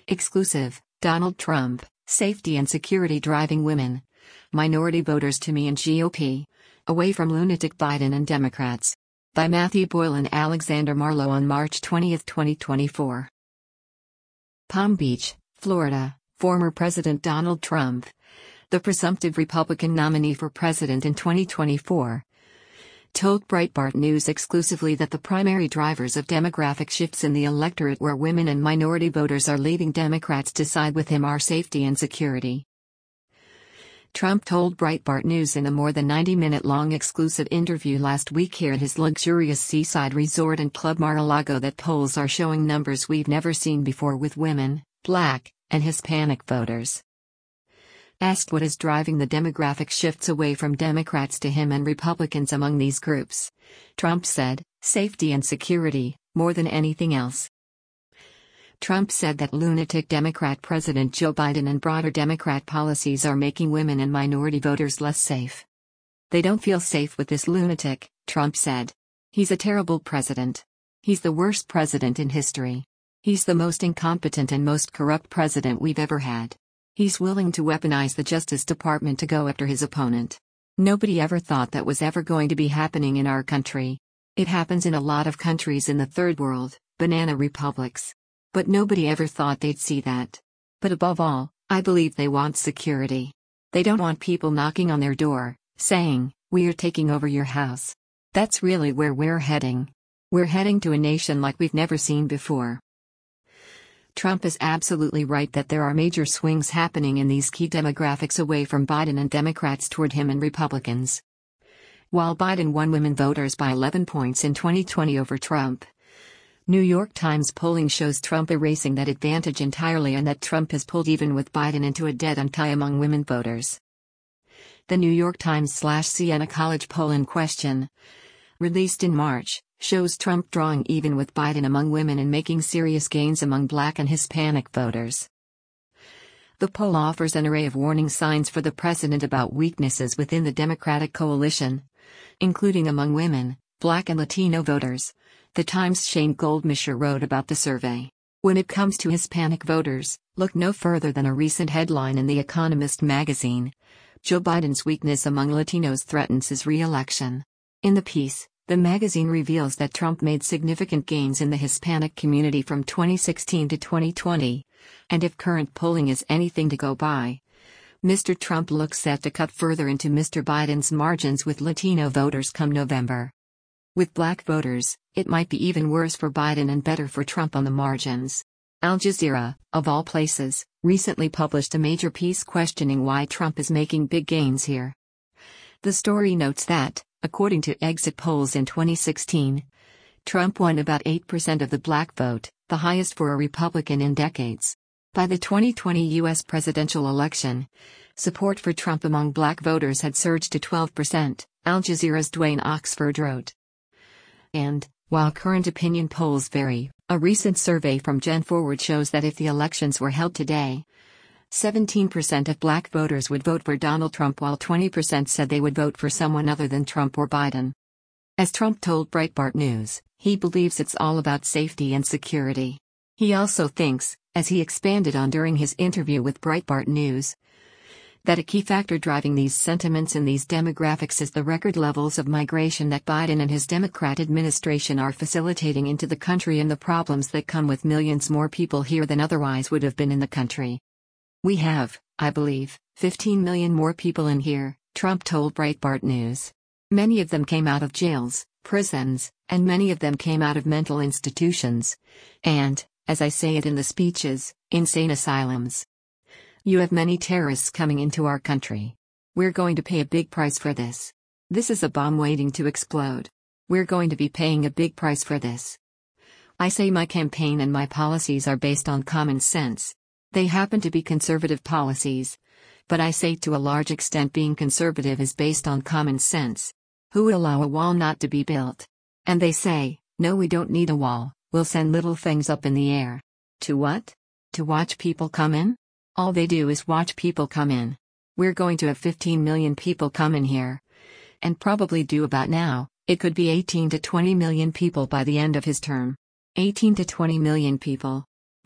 Exclusive, Donald Trump, safety and security driving women, minority voters to me and GOP, away from lunatic Biden and Democrats. By Matthew Boyle and Alexander Marlowe on March 20, 2024. Palm Beach, Florida, former President Donald Trump, the presumptive Republican nominee for president in 2024, told Breitbart News exclusively that the primary drivers of demographic shifts in the electorate where women and minority voters are leaving Democrats to side with him are safety and security. Trump told Breitbart News in a more than 90-minute-long exclusive interview last week here at his luxurious seaside resort and Club Mar-a-Lago that polls are showing numbers we've never seen before with women, Black, and Hispanic voters. Asked what is driving the demographic shifts away from Democrats to him and Republicans among these groups, Trump said, safety and security, more than anything else. Trump said that lunatic Democrat President Joe Biden and broader Democrat policies are making women and minority voters less safe. They don't feel safe with this lunatic, Trump said. He's a terrible president. He's the worst president in history. He's the most incompetent and most corrupt president we've ever had. He's willing to weaponize the Justice Department to go after his opponent. Nobody ever thought that was ever going to be happening in our country. It happens in a lot of countries in the third world, banana republics. But nobody ever thought they'd see that. But above all, I believe they want security. They don't want people knocking on their door, saying, "We are taking over your house." That's really where we're heading. We're heading to a nation like we've never seen before. Trump is absolutely right that there are major swings happening in these key demographics away from Biden and Democrats toward him and Republicans. While Biden won women voters by 11 points in 2020 over Trump, New York Times polling shows Trump erasing that advantage entirely and that Trump has pulled even with Biden into a dead-end tie among women voters. The New York Times/Siena College poll in question, released in March, shows Trump drawing even with Biden among women and making serious gains among Black and Hispanic voters. The poll offers an array of warning signs for the president about weaknesses within the Democratic coalition, including among women, Black and Latino voters. The Times' Shane Goldmischer wrote about the survey. When it comes to Hispanic voters, look no further than a recent headline in The Economist magazine. Joe Biden's weakness among Latinos threatens his re-election. In the piece, the magazine reveals that Trump made significant gains in the Hispanic community from 2016 to 2020, and if current polling is anything to go by, Mr. Trump looks set to cut further into Mr. Biden's margins with Latino voters come November. With Black voters, it might be even worse for Biden and better for Trump on the margins. Al Jazeera, of all places, recently published a major piece questioning why Trump is making big gains here. The story notes that, according to exit polls in 2016, Trump won about 8% of the Black vote, the highest for a Republican in decades. By the 2020 U.S. presidential election, support for Trump among Black voters had surged to 12%, Al Jazeera's Dwayne Oxford wrote. And, while current opinion polls vary, a recent survey from Gen Forward shows that if the elections were held today, 17% of Black voters would vote for Donald Trump while 20% said they would vote for someone other than Trump or Biden. As Trump told Breitbart News, he believes it's all about safety and security. He also thinks, as he expanded on during his interview with Breitbart News, that a key factor driving these sentiments in these demographics is the record levels of migration that Biden and his Democrat administration are facilitating into the country and the problems that come with millions more people here than otherwise would have been in the country. We have, I believe, 15 million more people in here, Trump told Breitbart News. Many of them came out of jails, prisons, and many of them came out of mental institutions. And, as I say it in the speeches, insane asylums. You have many terrorists coming into our country. We're going to pay a big price for this. This is a bomb waiting to explode. We're going to be paying a big price for this. I say my campaign and my policies are based on common sense. They happen to be conservative policies. But I say to a large extent being conservative is based on common sense. Who would allow a wall not to be built? And they say, no, we don't need a wall, we'll send little things up in the air. To what? To watch people come in? All they do is watch people come in. We're going to have 15 million people come in here. And probably due about now, it could be 18 to 20 million people by the end of his term. 18 to 20 million people.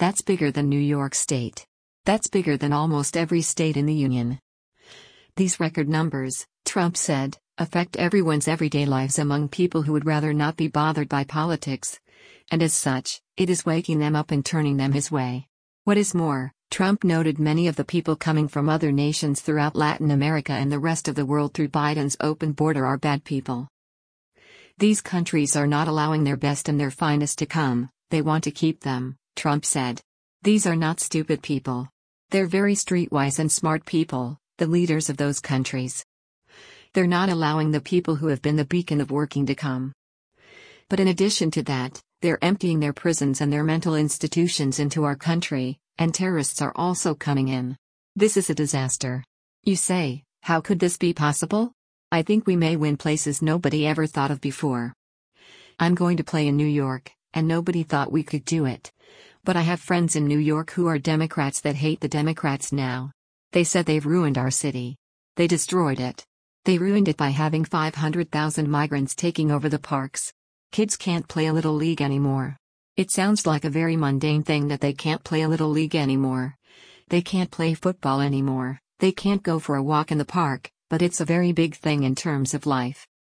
That's bigger than New York State. That's bigger than almost every state in the Union. These record numbers, Trump said, affect everyone's everyday lives among people who would rather not be bothered by politics. And as such, it is waking them up and turning them his way. What is more, Trump noted many of the people coming from other nations throughout Latin America and the rest of the world through Biden's open border are bad people. These countries are not allowing their best and their finest to come, they want to keep them, Trump said. These are not stupid people. They're very streetwise and smart people, the leaders of those countries. They're not allowing the people who have been the beacon of working to come. But in addition to that, they're emptying their prisons and their mental institutions into our country, and terrorists are also coming in. This is a disaster. You say, how could this be possible? I think we may win places nobody ever thought of before. I'm going to play in New York, and nobody thought we could do it. But I have friends in New York who are Democrats that hate the Democrats now. They said they've ruined our city. They destroyed it. They ruined it by having 500,000 migrants taking over the parks. Kids can't play a little league anymore. It sounds like a very mundane thing that they can't play a little league anymore. They can't play football anymore, they can't go for a walk in the park, but it's a very big thing in terms of life.